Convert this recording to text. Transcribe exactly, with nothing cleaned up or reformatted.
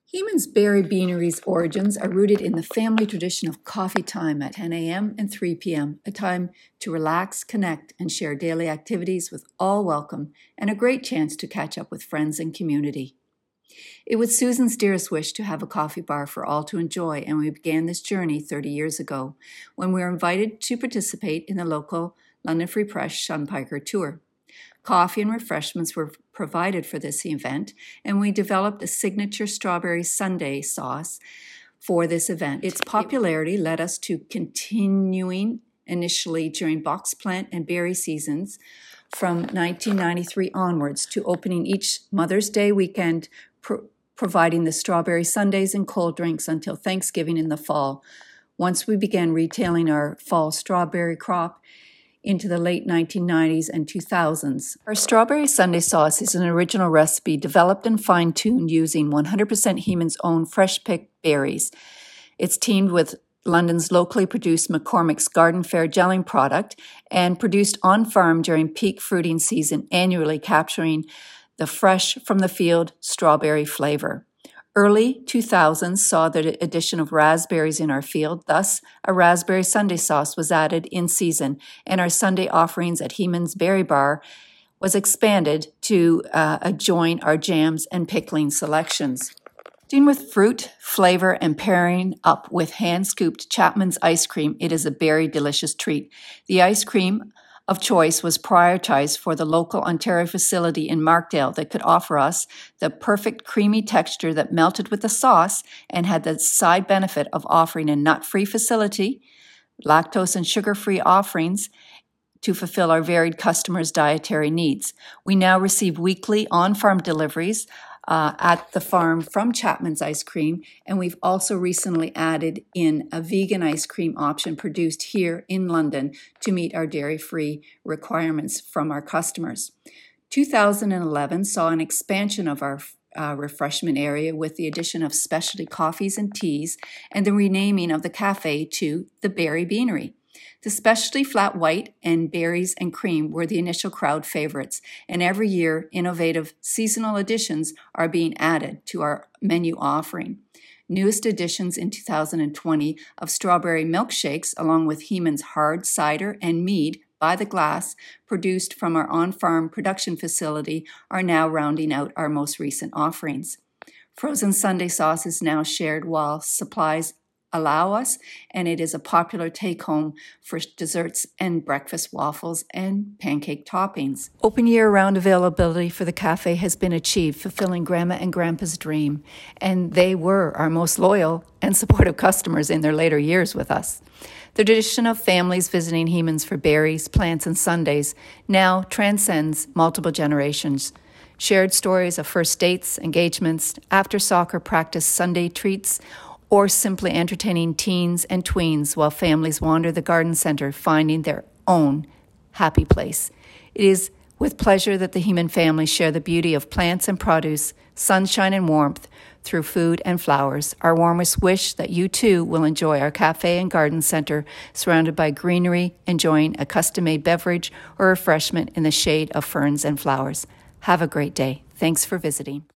Heman's Berry Beanery's origins are rooted in the family tradition of coffee time at ten a.m. and three p.m., a time to relax, connect, and share daily activities with all welcome, and a great chance to catch up with friends and community. It was Susan's dearest wish to have a coffee bar for all to enjoy, and we began this journey thirty years ago when we were invited to participate in the local London Free Press Shunpiker tour. Coffee and refreshments were provided for this event, and we developed a signature strawberry sundae sauce for this event. Its popularity led us to continuing initially during box plant and berry seasons from nineteen ninety-three onwards to opening each Mother's Day weekend, pro- providing the strawberry sundaes and cold drinks until Thanksgiving in the fall. Once we began retailing our fall strawberry crop into the late nineteen nineties and two thousands. Our strawberry sundae sauce is an original recipe developed and fine-tuned using one hundred percent Heman's own fresh-picked berries. It's teamed with London's locally produced McCormick's Garden Fair gelling product and produced on-farm during peak fruiting season, annually capturing the fresh from the field strawberry flavor. Early two thousands saw the addition of raspberries in our field. Thus, a raspberry sundae sauce was added in season, and our Sunday offerings at Heman's Berry Bar was expanded to uh, join our jams and pickling selections. Starting with fruit, flavor, and pairing up with hand-scooped Chapman's ice cream, it is a very delicious treat. The ice cream of choice was prioritized for the local Ontario facility in Markdale that could offer us the perfect creamy texture that melted with the sauce and had the side benefit of offering a nut-free facility, lactose and sugar-free offerings to fulfill our varied customers' dietary needs. We now receive weekly on-farm deliveries Uh, at the farm from Chapman's Ice Cream, and we've also recently added in a vegan ice cream option produced here in London to meet our dairy-free requirements from our customers. two thousand eleven saw an expansion of our uh, refreshment area with the addition of specialty coffees and teas and the renaming of the cafe to the Berry Beanery. The specialty flat white and berries and cream were the initial crowd favorites, and every year innovative seasonal additions are being added to our menu offering. Newest additions in two thousand twenty of strawberry milkshakes, along with Heman's hard cider and mead by the glass, produced from our on-farm production facility, are now rounding out our most recent offerings. Frozen sundae sauce is now shared while supplies allow us, and it is a popular take-home for desserts and breakfast waffles and pancake toppings. Open year-round availability for the cafe has been achieved, fulfilling Grandma and Grandpa's dream, and they were our most loyal and supportive customers in their later years with us. The tradition of families visiting Heman's for berries, plants, and sundaes now transcends multiple generations. Shared stories of first dates, engagements, after-soccer practice Sunday treats, or simply entertaining teens and tweens while families wander the garden center, finding their own happy place. It is with pleasure that the Heman family share the beauty of plants and produce, sunshine and warmth through food and flowers. Our warmest wish that you too will enjoy our cafe and garden center surrounded by greenery, enjoying a custom-made beverage or refreshment in the shade of ferns and flowers. Have a great day. Thanks for visiting.